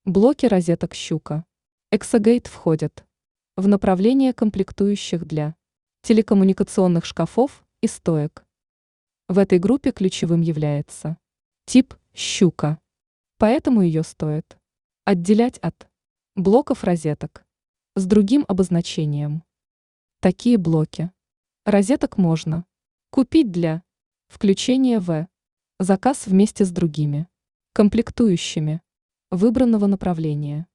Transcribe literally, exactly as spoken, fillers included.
Блоки розеток «Щука». Exagate входят в направление комплектующих для телекоммуникационных шкафов и стоек. В этой группе ключевым является тип «Щука», поэтому ее стоит отделять от блоков розеток с другим обозначением. Такие блоки розеток можно купить для включения в заказ вместе с другими комплектующими выбранного направления.